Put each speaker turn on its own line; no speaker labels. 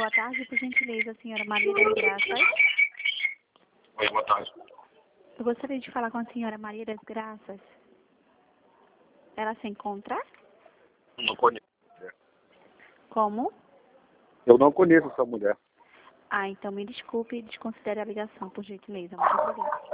Boa tarde, por gentileza, senhora Maria das Graças.
Oi, boa tarde.
Eu gostaria de falar com a senhora Maria das Graças. Ela se encontra?
Não conheço.
Como?
Eu não conheço essa mulher.
Ah, então me desculpe e desconsidere a ligação, por gentileza. Muito obrigada.